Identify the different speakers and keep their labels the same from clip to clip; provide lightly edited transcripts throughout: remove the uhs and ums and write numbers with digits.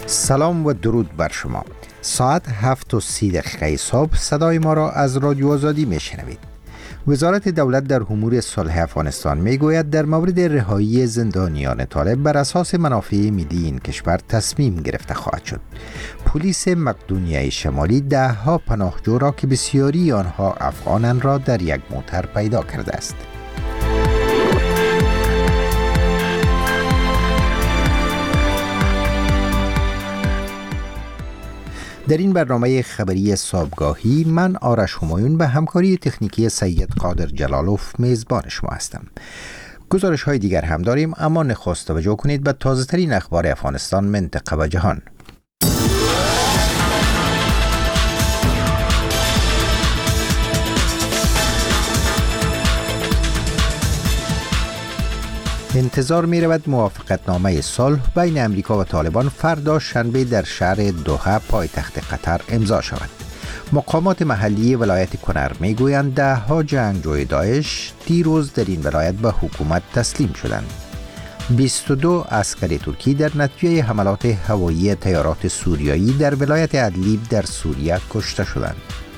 Speaker 1: سلام و درود بر شما. ساعت 7:30 صبح صدای ما را از رادیو آزادی میشنوید. وزارت دولت در امور صلح افغانستان میگوید در مورد رهایی زندانیان طالب بر اساس منافع ملی این کشور تصمیم گرفته خواهد شد. پلیس مقدونیه شمالی 10 پناهجو را که بسیاری آنها افغانان را در یک موتر پیدا کرده است. در این برنامه خبری صبحگاهی من آرش همایون به همکاری تکنیکی سید قادر جلالوف میزبان شما هستم. گزارش های دیگر هم داریم، اما نخست توجه کنید به تازه ترین اخبار افغانستان، منطقه و جهان. انتظار می رود موافقتنامه صلح بین امریکا و طالبان فردا شنبه در شهر دوحه پایتخت قطر امضا شود. مقامات محلی ولایت کنر می گویند 10 جنگجوی داعش دیروز در این ولایت به حکومت تسلیم شدند. 22 عسکر ترکی در نتیجه حملات هوایی طیارات سوریایی در ولایت ادلیب در سوریه کشته شدند.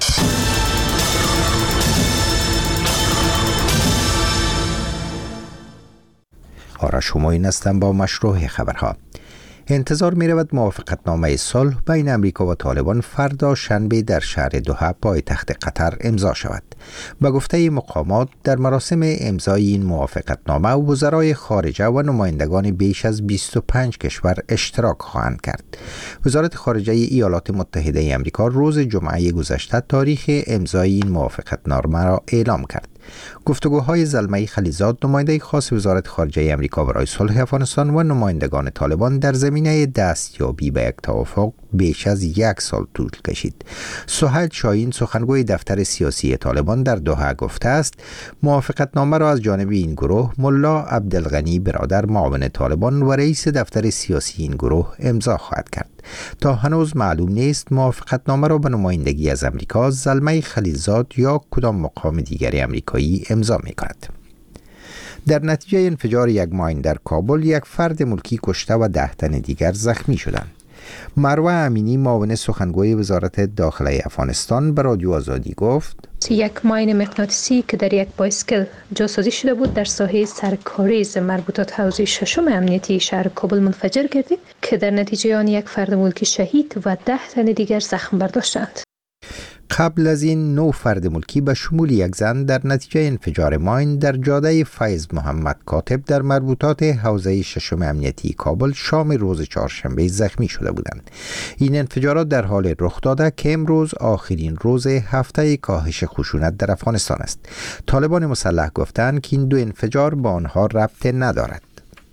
Speaker 1: آرش همایون هستم با مشروع خبرها. انتظار می رود موافقتنامه صلح بین امریکا و طالبان فردا شنبه در شهر دوحه پایتخت قطر امضا شود. به گفته مقامات در مراسم امضای این موافقتنامه وزرای خارجه و نمایندگان بیش از 25 کشور اشتراک خواهند کرد. وزارت خارجه ایالات متحده امریکا روز جمعه گذشته تاریخ امضای این موافقتنامه را اعلام کرد. گفتگوهای زلمه خلیزاد، نماینده خاص وزارت خارجه امریکا برای صلح افغانستان و نمایندگان طالبان در زمینه دستیابی به یک توافق بیش از 1 سال طول کشید. سهیل شاهین، سخنگوی دفتر سیاسی طالبان در دوحه گفته است موافقتنامه را از جانب این گروه ملا عبدالغنی برادر معاون طالبان و رئیس دفتر سیاسی این گروه امضا خواهد کرد. تا هنوز معلوم نیست موافقتنامه را به نمایندگی از امریکا زلمه خلیزاد یا کدام مقام دیگر امریکایی امضا می کند. در نتیجه انفجار یک ماین در کابل 1 فرد ملکی کشته و 10 تن دیگر زخمی شدند. مروه امینی، معاون سخنگوی وزارت داخله افغانستان، به رادیو آزادی گفت
Speaker 2: 1 ماین مغناطیسی که در یک بایسکل جاسازی شده بود در ساحه سرکاریز مربوطات حوزه 6 امنیتی شهر کابل منفجر گردید که در نتیجه آن 1 فرد ملکی شهید و 10 تن دیگر زخم برداشتند.
Speaker 1: قبل از این 9 فرد ملکی به شمول 1 زن در نتیجه انفجار ماین در جاده فیض محمد کاتب در مربوطات حوزه 6 امنیتی کابل شام روز چهارشنبه زخمی شده بودند. این انفجارات در حال رخ داده که امروز آخرین روز هفته کاهش خشونت در افغانستان است. طالبان مسلح گفتند که این 2 انفجار با آنها ربط ندارد.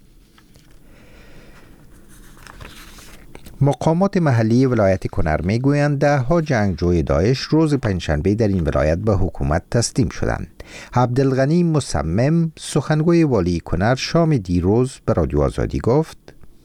Speaker 1: مقامات محلی ولایت کنر میگویند 10 جنگجوی داعش روز پنجشنبه در این ولایت به حکومت تسلیم شدند. عبدالغنی مصمم، سخنگوی والی کنر، شام دیروز به رادیو آزادی گفت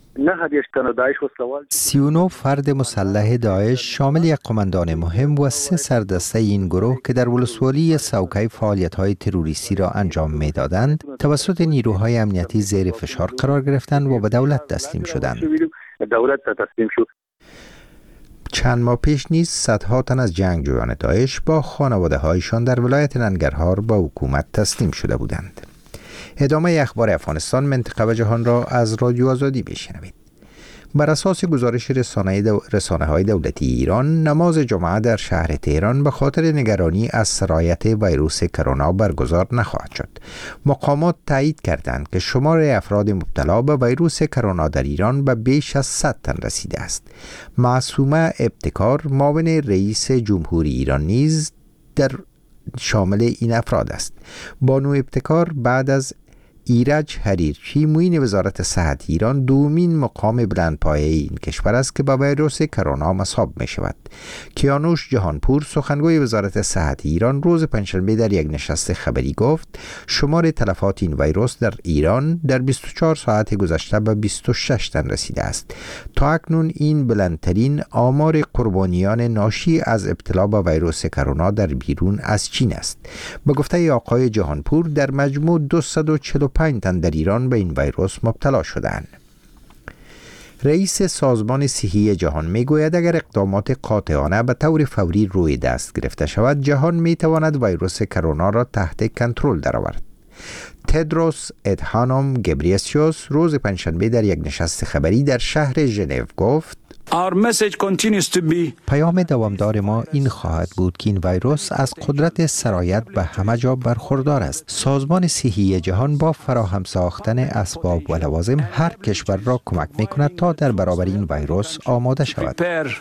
Speaker 1: 39 فرد مسلح داعش شامل 1 قماندان مهم و 3 سردسته این گروه که در ولسوالی سوکه فعالیت‌های تروریستی را انجام می‌دادند توسط نیروهای امنیتی زیر فشار قرار گرفتند و به دولت تسلیم شدند. چند ماه پیش نیز صدها تن از جنگجویان داعش با خانواده‌هایشان در ولایت ننگرهار به حکومت تسلیم شده بودند. ادامه اخبار افغانستان، منطقه و جهان را از رادیو آزادی میشنوید. بر اساس گزارش رسانه‌های دولتی ایران، نماز جمعه در شهر تهران به خاطر نگرانی از سرایت ویروس کرونا برگزار نخواهد شد. مقامات تایید کردند که شمار افراد مبتلا به ویروس کرونا در ایران به بیش از 100 تن رسیده است. معصومه ابتکار، معاون رئیس جمهوری ایران، نیز در شامل این افراد است. بانو ابتکار بعد از ایرج حریرچی، معین وزارت صحت ایران، دومین مقام بلندپایه این کشور است که با ویروس کرونا مصاب می شود. کیانوش جهانپور، سخنگوی وزارت صحت ایران، روز پنجشنبه در یک نشست خبری گفت شمار تلفات این ویروس در ایران در 24 ساعت گذشته به 26 تن رسیده است. تا اکنون این بلندترین آمار قربانیان ناشی از ابتلا به ویروس کرونا در بیرون از چین است. به گفته آقای جهانپور، در مجموع 245 تن در ایران به این ویروس مبتلا شدند. رئیس سازمان صحی جهان میگوید اگر اقدامات قاطعانه به طور فوری روی دست گرفته شود، جهان میتواند ویروس کرونا را تحت کنترل درآورد. تدروس ادهانوم گبریسیوس روز پنجشنبه در یک نشست خبری در شهر ژنو گفت: پیام دوامدار ما این خواهد بود که این ویروس از قدرت سرایت به همه جا برخوردار است. سازمان صحی جهان با فراهم ساختن اسباب و لوازم هر کشور را کمک می‌کند تا در برابر این ویروس آماده شود.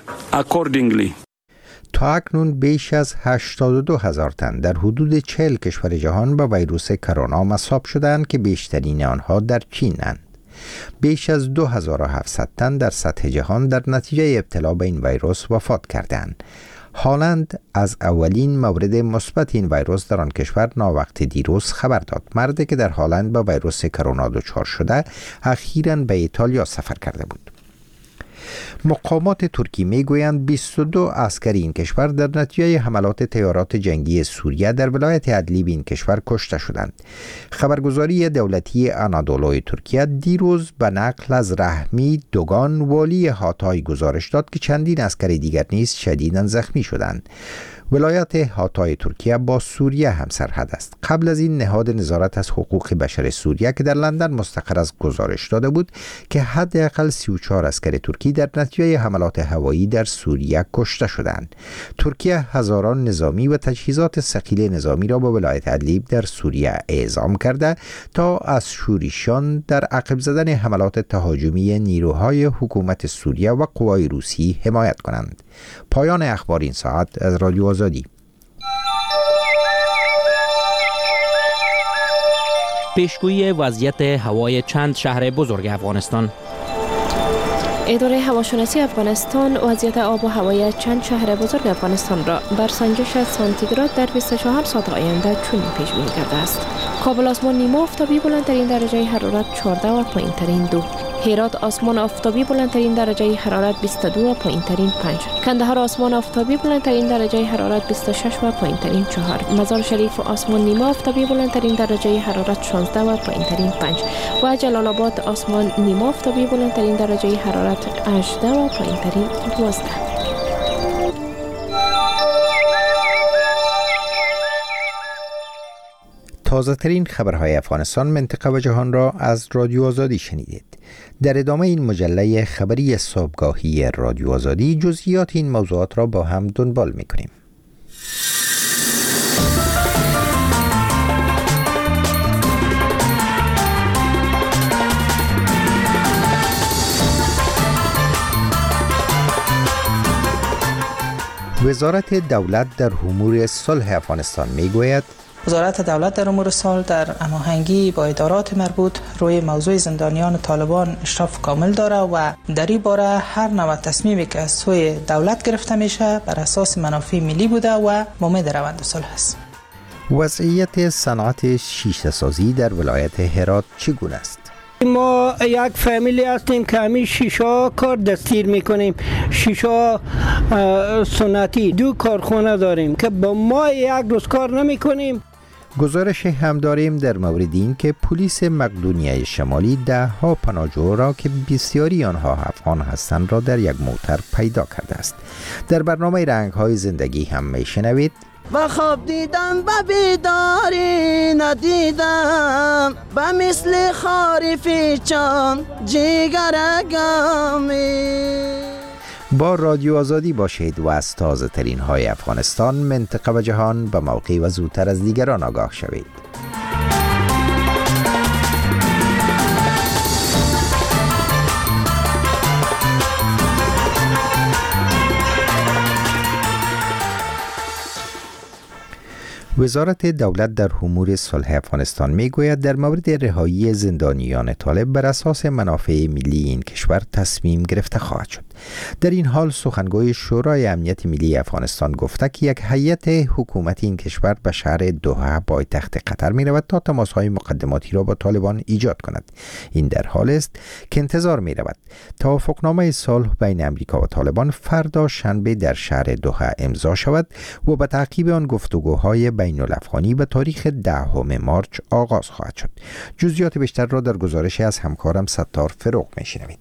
Speaker 1: تا اکنون بیش از 82,000 تن در حدود 40 کشور جهان با ویروس کرونا مصاب شدند که بیشترین آنها در چین‌اند. بیش از 2700 تن در سطح جهان در نتیجه ابتلا به این ویروس وفات کردند. هلند از اولین مورد مثبت این ویروس در آن کشور ناوقت دیروز خبر داد. مردی که در هلند با ویروس کرونا دچار شده اخیراً به ایتالیا سفر کرده بود. مقامات ترکی میگویند 22 عسکر این کشور در نتیجه حملات طیارات جنگی سوریه در ولایت ادلیب این کشور کشته شدند. خبرگزاری دولتی آنادولوی ترکیه دیروز به نقل از رحمی دوگان والی هاتای گزارش داد که چندین عسکر دیگر نیز شدیداً زخمی شدند. ولایت هاتای ترکیه با سوریه همسرحد است. قبل از این نهاد نظارت از حقوق بشر سوریه که در لندن مستقر است گزارش داده بود که حداقل 34 عسکر ترکی در نتیجه حملات هوایی در سوریه کشته شدند. ترکیه هزاران نظامی و تجهیزات ثقیل نظامی را به ولایت ادلیب در سوریه اعزام کرده تا از شورشیان در عقب زدن حملات تهاجمی نیروهای حکومت سوریه و قوای روسی حمایت کنند. پایان اخبار این ساعت از رادیو آزادی.
Speaker 3: پیشگویی وضعیت هوای چند شهر بزرگ افغانستان.
Speaker 4: اداره هواشناسی افغانستان وضعیت آب و هوای چند شهر بزرگ افغانستان را بر سنجش سانتیگراد در 24 ساعت آینده چنین پیش بینی کرده است: کابل آسمان نیمه آفتابی بلندترین درجه حرارت 14 و پایینترین 2. هرات آسمان آفتابی بلندترین درجه حرارت 22 و پایینترین 5. کندهار آسمان آفتابی بلندترین درجه حرارت 26 و پایینترین 4. مزار شریف آسمان نیمه آفتابی بلندترین درجه حرارت 16 و پایینترین 5 و جلال آباد آسمان نیمه آفتابی بلندترین درجه حرارت 18 و پایینترین 12.
Speaker 1: تازه ترین خبرهای افغانستان، منطقه و جهان را از رادیو آزادی شنیدید. در ادامه این مجله خبری صبحگاهی رادیو آزادی جزئیات این موضوعات را با هم دنبال می‌کنیم. وزارت دولت در امور صلح افغانستان میگوید
Speaker 5: وزارت دولت در امور صلح در هماهنگی با ادارات مربوط روی موضوع زندانیان طالبان اشراف کامل داره و در این باره هر نوع تصمیمی که از سوی دولت گرفته میشه بر اساس منافع ملی بوده و امید روند صلح است.
Speaker 1: وضعیت صنعت شیشه سازی در ولایت هرات چگونه است؟
Speaker 6: ما یک فامیلی هستیم که همین شیشه کار دستیر میکنیم. شیشه سنتی 2 کارخانه داریم که با ما یک روز کار نمیکنیم.
Speaker 1: گزارش هم داریم در مورد این که پلیس مقدونیه شمالی 10 پناهجو را که بسیاری آنها افغان هستند را در یک موتر پیدا کرده است. در برنامه رنگ‌های زندگی هم میشنوید:
Speaker 7: و خواب دیدم و بیداری ندیدم به مثل خاری فیچان جیگر گامی.
Speaker 1: با رادیو آزادی باشید و از تازه ترین های افغانستان، منطقه و جهان به موقع و زودتر از دیگران آگاه شوید. وزارت دولت در امور صلح افغانستان میگوید در مورد رهایی زندانیان طالب بر اساس منافع ملی این کشور تصمیم گرفته خواهد شد. در این حال سخنگوی شورای امنیت ملی افغانستان گفته که یک هیئت حکومتی این کشور به شهر دوحه پایتخت قطر می رود تا تماس‌های مقدماتی را با طالبان ایجاد کند. این در حال است که انتظار می رود توافقنامه صلح بین امریکا و طالبان فردا شنبه در شهر دوحه امضا شود و به تعقیب آن گفتگوهای بین الافغانی به تاریخ 10 مارس آغاز خواهد شد. جزئیات بیشتر را در گزارش از همکارم ستار فروغ می شنوید.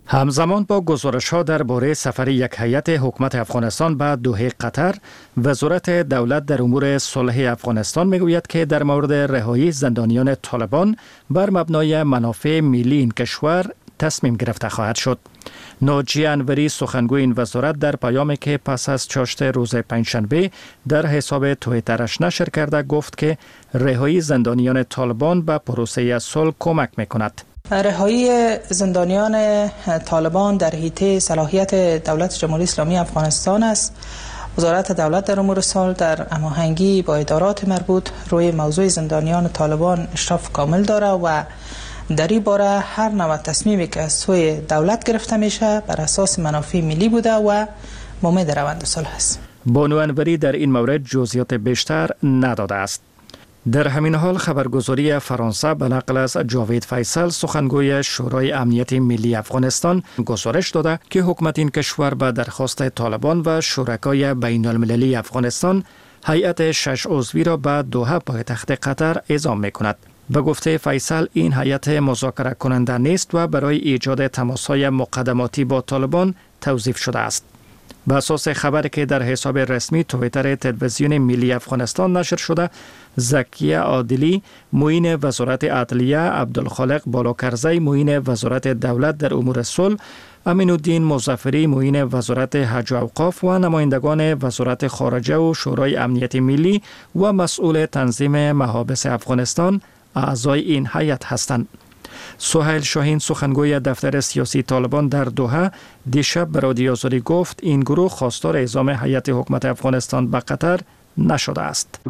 Speaker 8: همزمان با گزارش‌ها درباره سفر یک هیئت حکومت افغانستان به دوحه قطر، وزارت دولت در امور صلح افغانستان میگوید که در مورد رهایی زندانیان طالبان بر مبنای منافع ملی این کشور تصمیم گرفته خواهد شد. ناجی انوری سخنگوی این وزارت در پیامی که پس از چاشت روز پنجشنبه در حساب توییترش نشر کرده گفت که رهایی زندانیان طالبان به پروسه صلح کمک میکند.
Speaker 5: رهایی زندانیان طالبان در حیطه صلاحیت دولت جمهوری اسلامی افغانستان است. وزارت دولت در امور صلح در هماهنگی با ادارات مربوط روی موضوع زندانیان طالبان اشراف کامل داره و در این باره هر نوع تصمیمی که از سوی دولت گرفته میشه بر اساس منافع ملی بوده و امید روند صلح است.
Speaker 8: بانو انوری در این مورد جزئیات بیشتر نداده است. در همین حال خبرگزاری فرانسه به نقل از جاوید فیصل سخنگوی شورای امنیت ملی افغانستان گزارش داده که حکومت این کشور به درخواست طالبان و شرکای بین المللی افغانستان هیئت 6 عضوی را به دوحه پایتخت قطر اعزام می‌کند. به گفته فیصل این هیئت مذاکره کننده نیست و برای ایجاد تماس‌های مقدماتی با طالبان توظیف شده است. به اساس خبری که در حساب رسمی توییتر تلویزیون ملی افغانستان نشر شده، زکیه عادلی معین وزارت عدلیه، عبدالخالق بالاکرزی معین وزارت دولت در امور صلح، امین الدین مظفری معین وزارت حج و اوقاف و نمایندگان وزارت خارجه و شورای امنیت ملی و مسئول تنظیم محابس افغانستان اعضای این هیئت هستند. سهیل شاهین سخنگوی دفتر سیاسی طالبان در دوحه دیشب به رادیو آزادی گفت این گروه خواستار اعزام هیئت حکومت افغانستان به قطر نشده است.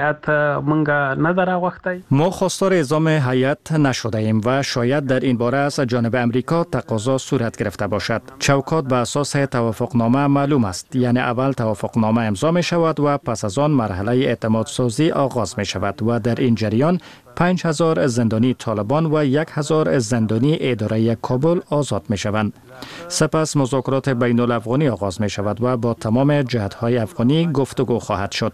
Speaker 8: ما خواستار اعزام هیئت نشده ایم و شاید در این باره از جانب امریکا تقاضا صورت گرفته باشد. چوکات به اساس توافقنامه معلوم است، یعنی اول توافقنامه امضا می شود و پس از آن مرحله اعتماد سازی آغاز می شود و در این جریان 5000 زندانی طالبان و 1000 زندانی اداره کابل آزاد می شوند. سپس مذاکرات بین الافغانی آغاز می شود و با تمام جهت‌های افغانی گفتگو خواهد شد.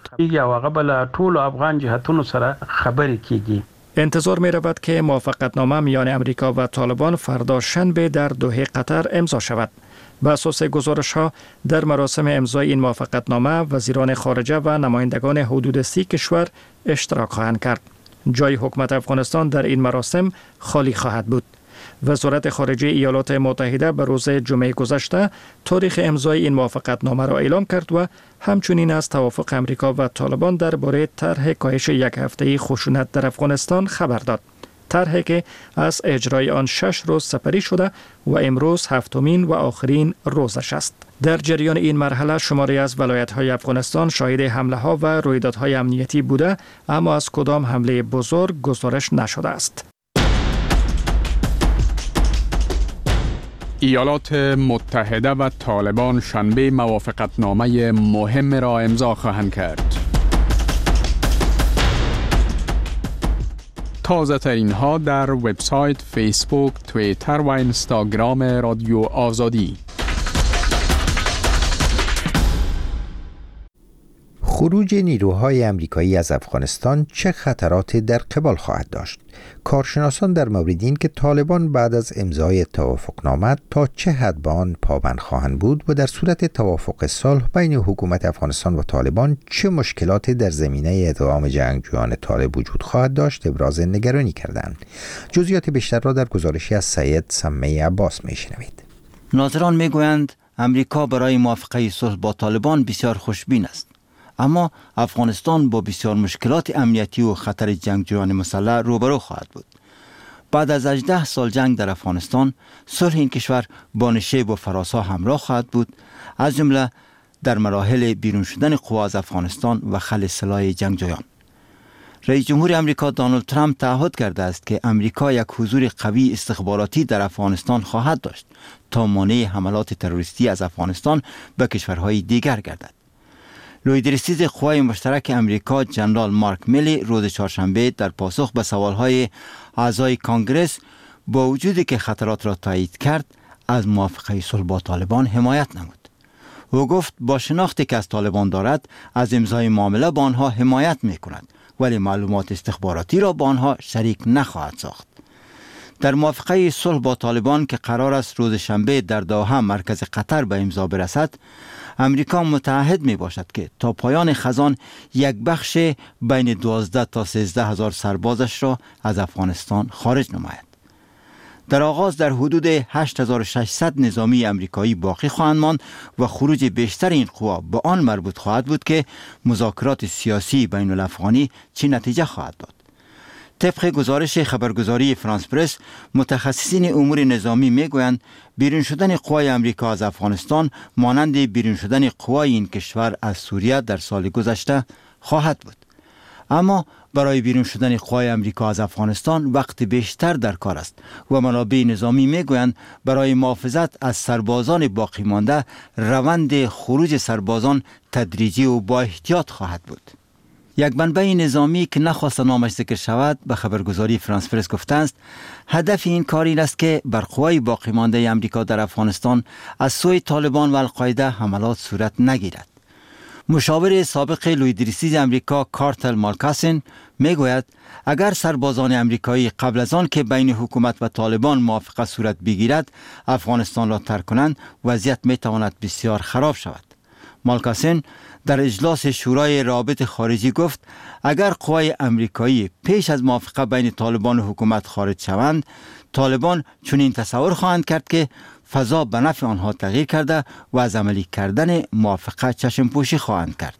Speaker 8: انتظار می رود که موافقتنامه میان امریکا و طالبان فردا شنبه در دوحه قطر امضا شود. به اساس گزارش‌ها در مراسم امضای این موافقتنامه وزیران خارجه و نمایندگان حدود 30 کشور اشتراک خواهند کرد. جای حکومت افغانستان در این مراسم خالی خواهد بود. وزارت خارجه ایالات متحده به روز جمعه گذشته تاریخ امضای این موافقتنامه را اعلام کرد و همچنین از توافق امریکا و طالبان درباره طرح کاهش یک هفته‌ای خشونت در افغانستان خبر داد. طرحی که از اجرای آن 6 روز سپری شده و امروز 7مین و آخرین روزش است. در جریان این مرحله شماری از ولایت‌های افغانستان شاهد حمله‌ها و رویدادهای امنیتی بوده، اما از کدام حمله بزرگ گزارش نشده است.
Speaker 9: ایالات متحده و طالبان شنبه موافقتنامه مهم را امضا خواهند کرد. تازه ترین ها در وبسایت، فیسبوک، توییتر و اینستاگرام رادیو آزادی.
Speaker 1: خروج نیروهای امریکایی از افغانستان چه خطراتی در قبال خواهد داشت؟ کارشناسان در مورد این که طالبان بعد از امضای توافقنامه تا چه حد به آن پابند خواهند بود و در صورت توافق صلح بین حکومت افغانستان و طالبان چه مشکلاتی در زمینه ادغام جنگجویان طالب وجود خواهد داشت ابراز نگرانی کردند. جزئیات بیشتر را در گزارشی از سید سمی عباس میشنوید.
Speaker 10: ناظران میگویند امریکا برای موافقه صلح با طالبان بسیار خوشبین است، اما افغانستان با بسیار مشکلات امنیتی و خطر جنگجویان مسلح روبرو خواهد بود. بعد از 18 سال جنگ در افغانستان، صلح این کشور با نشیب و فراسا همراه خواهد بود، از جمله در مراحل بیرون شدن قوا از افغانستان و خلع سلاح جنگجویان. رئیس جمهور امریکا دونالد ترامپ تعهد کرده است که امریکا یک حضور قوی استخباراتی در افغانستان خواهد داشت تا مانع حملات تروریستی از افغانستان به کشورهای دیگر گردد. لویدرسیز قوای مشترک امریکا جنرال مارک میلی روز چهارشنبه در پاسخ به سوالهای اعضای کانگرس با وجودی که خطرات را تایید کرد از موافقه صلح با طالبان حمایت نمود. او گفت با شناختی که از طالبان دارد از امضای معامله با آنها حمایت می کند، ولی معلومات استخباراتی را با آنها شریک نخواهد ساخت. در موافقه صلح با طالبان که قرار است روز شنبه در دوحه مرکز قطر به امضا برسد، امریکا متعهد می باشد که تا پایان خزان یک بخش بین 12 تا 13 هزار سربازش را از افغانستان خارج نماید. در آغاز در حدود 8600 نظامی امریکایی باقی خواهند ماند و خروج بیشتر این قوا به آن مربوط خواهد بود که مذاکرات سیاسی بین الافغانی چه نتیجه خواهد داد. طبق گزارش خبرگزاری فرانس پرس، متخصصین امور نظامی میگویند بیرون شدن قوای امریکا از افغانستان مانند بیرون شدن قوای این کشور از سوریه در سال گذشته خواهد بود. اما برای بیرون شدن قوای امریکا از افغانستان وقت بیشتر در کار است و منابع نظامی میگویند برای محافظت از سربازان باقی مانده روند خروج سربازان تدریجی و با احتیاط خواهد بود. یک منبع نظامی که نخواست نامش ذکر شود به خبرگزاری فرانس پرس گفته است هدف این کار این است که بر قوای باقی مانده امریکا در افغانستان از سوی طالبان و القاعده حملات صورت نگیرد. مشاور سابق لویدریسیز امریکا کارتل مالکاسن میگوید اگر سربازان امریکایی قبل از آن که بین حکومت و طالبان موافقه صورت بگیرد افغانستان را ترک کنند وضعیت میتواند بسیار خراب شود. مالکاسن در اجلاس شورای روابط خارجی گفت اگر قوای امریکایی پیش از موافقه بین طالبان و حکومت خارج شوند، طالبان چنین تصور خواهند کرد که فضا به نفع آنها تغییر کرده و از عملی کردن موافقه چشم پوشی خواهند کرد.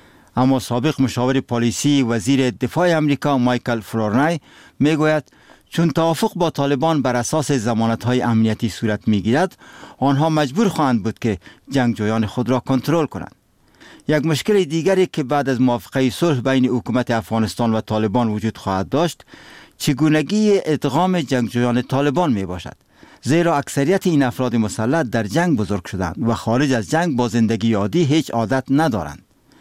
Speaker 10: اما سابق مشاور پالیسی وزیر دفاع امریکا مایکل فلورنای میگوید چون توافق با طالبان بر اساس ضمانت‌های امنیتی صورت میگیرد، آنها مجبور خواهند بود که جنگجویان خود را کنترل کنند. یک مشکل دیگری که بعد از موافقه صلح بین حکومت افغانستان و طالبان وجود خواهد داشت، چگونگی ادغام جنگجویان طالبان می باشد. زیرا اکثریت این افراد مسلح در جنگ بزرگ شدند و خارج از جنگ با زندگی عادی هیچ عادت ندارند.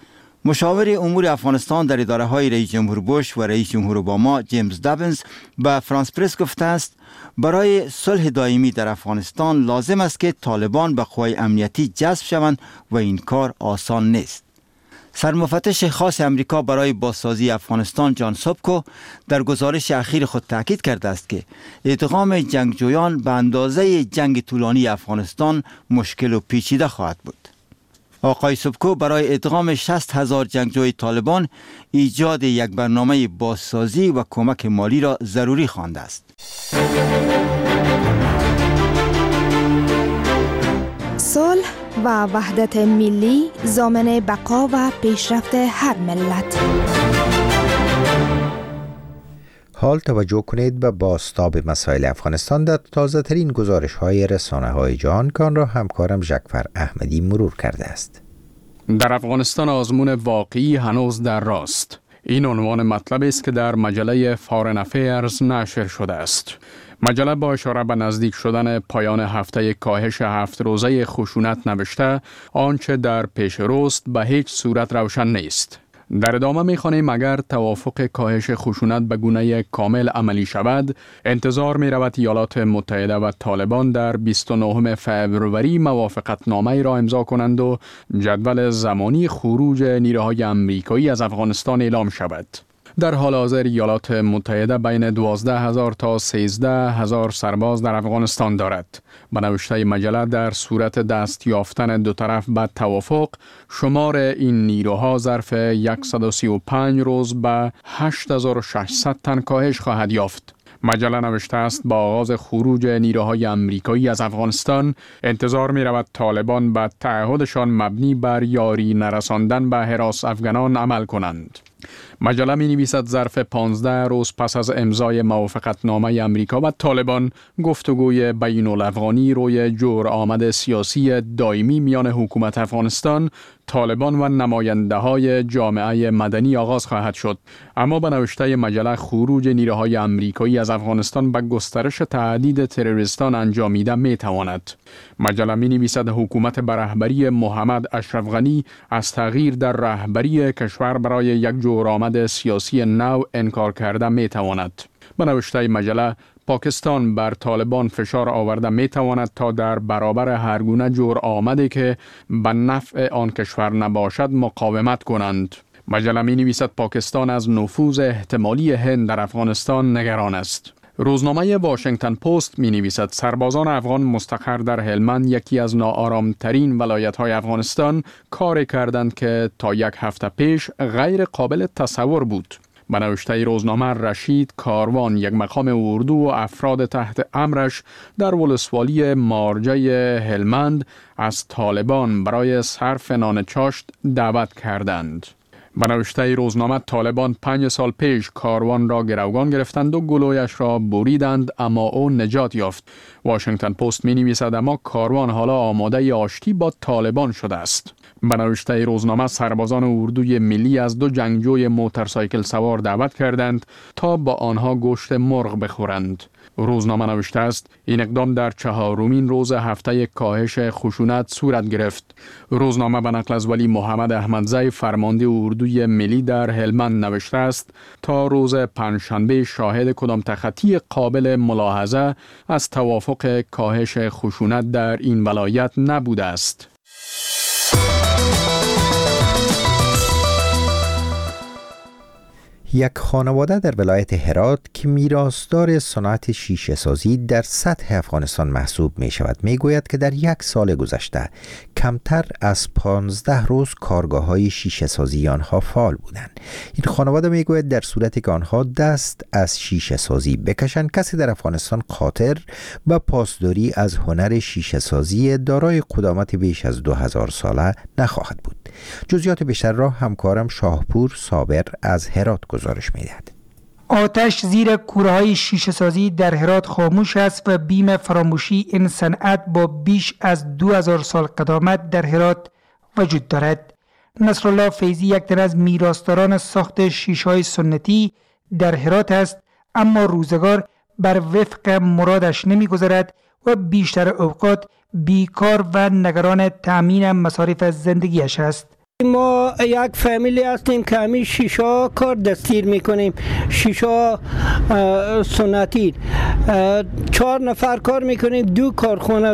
Speaker 10: مشاور امور افغانستان در اداره های رئیس جمهور بوش و رئیس جمهور اوباما جیمز دابنز به فرانس پرس گفته است برای صلح دائمی در افغانستان لازم است که طالبان به قوای امنیتی جذب شوند و این کار آسان نیست. سرمفتش خاص امریکا برای بازسازی افغانستان جان سوبکو در گزارش اخیر خود تاکید کرده است که ادغام جنگجویان به اندازه جنگ طولانی افغانستان مشکل و پیچیده خواهد بود. آقای سوبکو برای ادغام 60,000 جنگجوی طالبان ایجاد یک برنامه بازسازی و کمک مالی را ضروری خوانده است.
Speaker 11: صلح و وحدت ملی ضامن بقا و پیشرفت هر ملت.
Speaker 1: حال توجه کنید به بازتاب مسائل افغانستان در تازه ترین گزارش های رسانه های جهان که آن را همکارم ژکفر احمدی مرور کرده است.
Speaker 9: در افغانستان آزمون واقعی هنوز در راست. این عنوان مطلب است که در مجله فارن افیرز نشر شده است. مجله با اشاره به نزدیک شدن پایان هفته کاهش 7 روزه خشونت نوشته آنچه در پیش روست به هیچ صورت روشن نیست. در ادامه می‌خوانیم اگر توافق کاهش خشونت به گونه کامل عملی شود، انتظار می‌رود ایالات متحده و طالبان در 29 فوریه موافقتنامه را امضا کنند و جدول زمانی خروج نیروهای آمریکایی از افغانستان اعلام شود. در حال حاضر ایالات متحده بین 12,000 تا 13,000 سرباز در افغانستان دارد. به نوشته مجله در صورت دست یافتن دو طرف به توافق، شمار این نیروها ظرف 135 روز به 8,600 تن کاهش خواهد یافت. مجله نوشته است با آغاز خروج نیروهای آمریکایی از افغانستان انتظار می رود طالبان به تعهدشان مبنی بر یاری نرساندن به هراس افغانان عمل کنند. مجله می نویسد ظرف 15 روز پس از امضای موافقتنامه امریکا و طالبان گفتگوی بین الافغانی روی جور آمد سیاسی دائمی میان حکومت افغانستان، طالبان و نماینده های جامعه مدنی آغاز خواهد شد. اما به نوشته مجله خروج نیروهای آمریکایی از افغانستان به گسترش تهدید تروریستان انجامیده می تواند. مجله می نویسد حکومت به رهبری محمد اشرف غنی از تغییر در رهبری کشور برای یک جور آمد سیاسی نو انکار کرده می تواند. به نوشته مجله پاکستان بر طالبان فشار آورده می تواند تا در برابر هر گونه جور آمدی که به نفع آن کشور نباشد مقاومت کنند. مجله می نویسد پاکستان از نفوذ احتمالی هند در افغانستان نگران است. روزنامه واشنگتن پست می نویسد سربازان افغان مستقر در هلمند یکی از ناآرامترین ولایت‌های افغانستان کار کردند که تا یک هفته پیش غیر قابل تصور بود. به نوشته روزنامه رشید کاروان یک مقام اردو و افراد تحت امرش در ولسوالی مارجه هلمند از طالبان برای صرف نان چاشت دعوت کردند. به نوشته روزنامه طالبان 5 سال پیش کاروان را گروگان گرفتند و گلویش را بریدند اما او نجات یافت. واشنگتن پست می نویسد اما کاروان حالا آماده آشتی با طالبان شده است. به نوشته روزنامه سربازان اردوی ملی از 2 جنگجوی موتورسایکل سوار دعوت کردند تا با آنها گوشت مرغ بخورند. روزنامه نوشته است این اقدام در 4مین روز هفته کاهش خشونت صورت گرفت. روزنامه به نقل از ولی محمد احمدزی فرمانده اردوی ملی در هلمند نوشته است تا روز پنجشنبه شاهد کدام تخطی قابل ملاحظه از توافق کاهش خشونت در این ولایت نبوده است.
Speaker 1: یک خانواده در ولایت هرات که میراثدار صنعت شیشه سازی در سطح افغانستان محسوب می شود می گوید که در 1 سال گذشته کمتر از 15 روز کارگاه های شیشه سازی آنها فعال بودند. این خانواده می گوید در صورتی که آنها دست از شیشه سازی بکشند کسی در افغانستان قادر به پاسداری از هنر شیشه سازی دارای قدامت بیش از 2000 ساله نخواهد بود. جزئیات بیشتر را همکارم شاهپور صابر از هرات گزارش می‌دهد.
Speaker 12: آتش زیر کوره‌های شیشه سازی در هرات خاموش است و بیم فراموشی این صنعت با بیش از 2000 سال قدامت در هرات وجود دارد. نصرالله فیضی یک تن از میراثداران ساخت شیشه‌های سنتی در هرات است، اما روزگار بر وفق مرادش نمی‌گذرد و بیشتر اوقات بیکار و نگران تأمین مصارف زندگیش است.
Speaker 6: ما یک فامیلی هستیم که همین شیشه کار دستیر میکنیم، شیشه سنتی. 4 نفر کار میکنیم، 2 کارخانه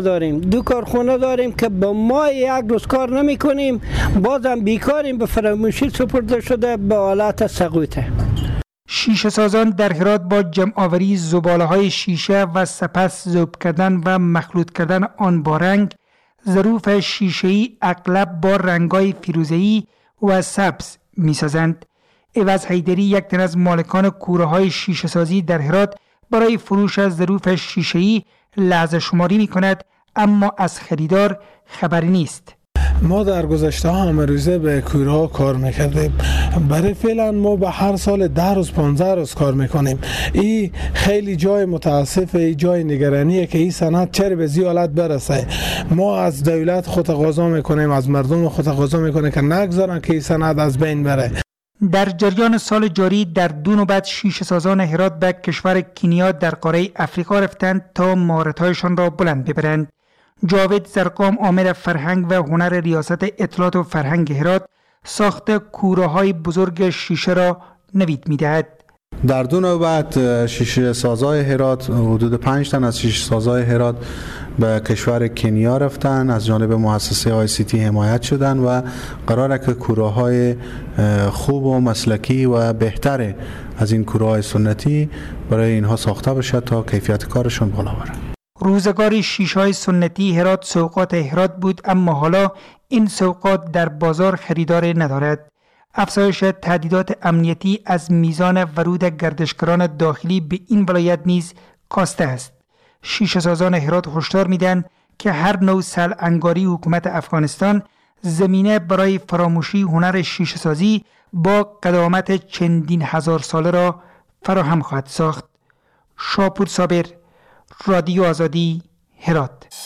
Speaker 6: داریم که با ما یک روز کار نمیکنیم، بازم بیکاریم، به فراموشی سپرده شده به حالت سقوطه.
Speaker 12: شیشه سازان در هرات با جمع آوری زباله های شیشه و سپس ذوب کردن و مخلوط کردن آن با رنگ، ظروف شیشه‌ای اغلب با رنگ‌های فیروزه‌ای و سبز می‌سازند. عوض حیدری یک تن از مالکان کوره‌های شیشه سازی در هرات برای فروش از ظروف شیشه‌ای لحظه شماری می‌کند، اما از خریدار خبری نیست.
Speaker 13: ما در گذشته همه روزه به کورها کار میکردیم. برای فعلا ما به هر سال 10 روز 15 روز کار میکنیم. این خیلی جای متاسفه، جای نگرانیه که این صنعت چرا به این حالت برسه. ما از دولت خود تقاضا میکنیم، از مردم خود تقاضا میکنیم که نگذارن که این صنعت از بین بره.
Speaker 12: در جریان سال جاری در 2 نوبت شیشه سازان هرات به کشور کنیا در قاره افریقا رفتند تا مهارت‌هایشان را بلند ببرند. جاوید زرقام آمر فرهنگ و هنر ریاست اطلاعات و فرهنگ هرات ساخت کوره‌های بزرگ شیشه را نوید می‌دهد.
Speaker 14: در 2 نوبت شیشه سازای هرات، حدود 5 تن از شیشه سازای هرات به کشور کنیا رفتن، از جانب مؤسسه ICT حمایت شدن و قراره که کوره‌های خوب و مسلکی و بهتر از این کوره‌های سنتی برای اینها ساخته بشه تا کیفیت کارشون بالا بره.
Speaker 12: روزگار شیشه‌های سنتی هرات سوقات هرات بود، اما حالا این سوقات در بازار خریدار ندارد. افزایش تهدیدات امنیتی از میزان ورود گردشگران داخلی به این ولایت نیز کاسته است. شیشه سازان هرات هشدار میدن که هر نوع سلعنگاری حکومت افغانستان زمینه برای فراموشی هنر شیشه سازی با قدامت چندین هزار ساله را فراهم خواهد ساخت. شاپور صابر، رادیو آزادی، هرات.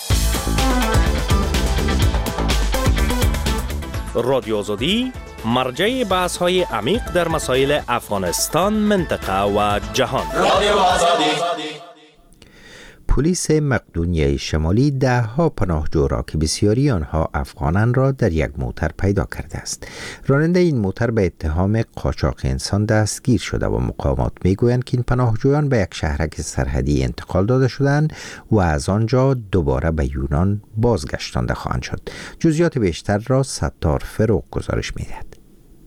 Speaker 15: رادیو آزادی مرجع بحث‌های عمیق در مسائل افغانستان، منطقه و جهان. رادیو آزادی.
Speaker 1: پلیس مقدونیه شمالی 10 پناهجو را که بسیاری آنها افغانان را در یک موتر پیدا کرده است. راننده این موتر به اتهام قاچاق انسان دستگیر شده و مقامات میگویند که این پناهجویان به یک شهرک سرحدی انتقال داده شدند و از آنجا دوباره به یونان بازگشتانده خواهند شد. جزئیات بیشتر را ستار فروغ گزارش میدهد.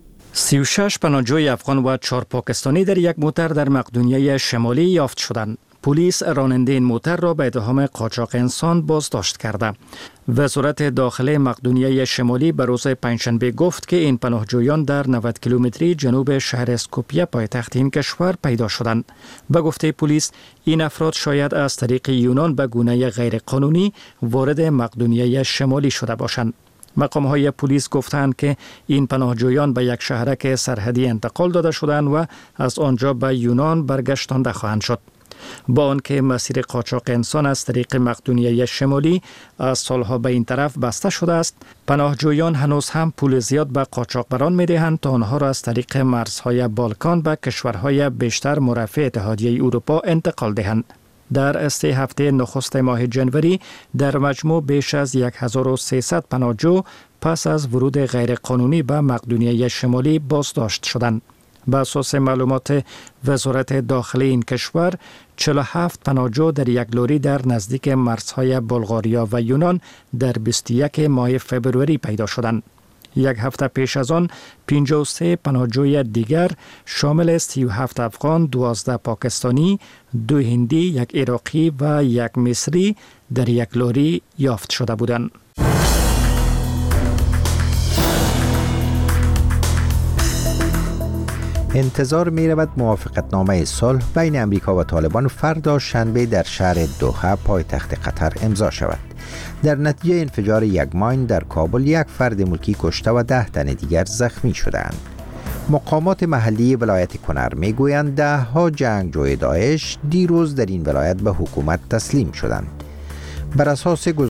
Speaker 8: 36 پناهجوی افغان و 4 پاکستانی در یک موتر در مقدونیه شمالی یافت شدند. پلیس راننده این موتر را به اتهام قاچاق انسان بازداشت کرده. وزارت داخله مقدونیه شمالی به روز پنجشنبه گفت که این پناهجویان در 90 کیلومتری جنوب شهر اسکوپیه پایتخت این کشور پیدا شدند. به گفته پلیس این افراد شاید از طریق یونان به گونه غیرقانونی وارد مقدونیه شمالی شده باشند. مقام‌های پلیس گفتند که این پناهجویان به یک شهرک سرحدی انتقال داده شدند و از آنجا به یونان برگشتانده خواهند شد. با آنکه مسیر قاچاق انسان از طریق مقدونیه شمالی از سالها به این طرف بسته شده است، پناهجویان هنوز هم پول زیاد به قاچاقبران می‌دهند تا آنها را از طریق مرزهای بالکان به کشورهای بیشتر مرافع اتحادیه اروپا انتقال دهند. در 3 هفته نخست ماه جنوری در مجموع بیش از 1300 پناهجو پس از ورود غیرقانونی به مقدونیه شمالی بازداشت شدند. بر اساس معلومات وزارت داخله این کشور 47 پناهجو در یک لوری در نزدیک مرزهای بلغاریا و یونان در 21 ماه فبروری پیدا شدند. یک هفته پیش از آن 53 پناهجوی دیگر شامل 37 افغان، 12 پاکستانی، 2 هندی، 1 عراقی و 1 مصری در یک لوری یافت شده بودند.
Speaker 1: انتظار می رود موافقتنامه صلح بین امریکا و طالبان فردا شنبه در شهر دوحه پایتخت قطر امضا شود. در نتیجه انفجار یک ماین در کابل 1 فرد ملکی کشته و 10 تن دیگر زخمی شدند. مقامات محلی ولایت کنر می گویند 10 ها جنگجوی داعش دیروز در این ولایت به حکومت تسلیم شدند. بر اساس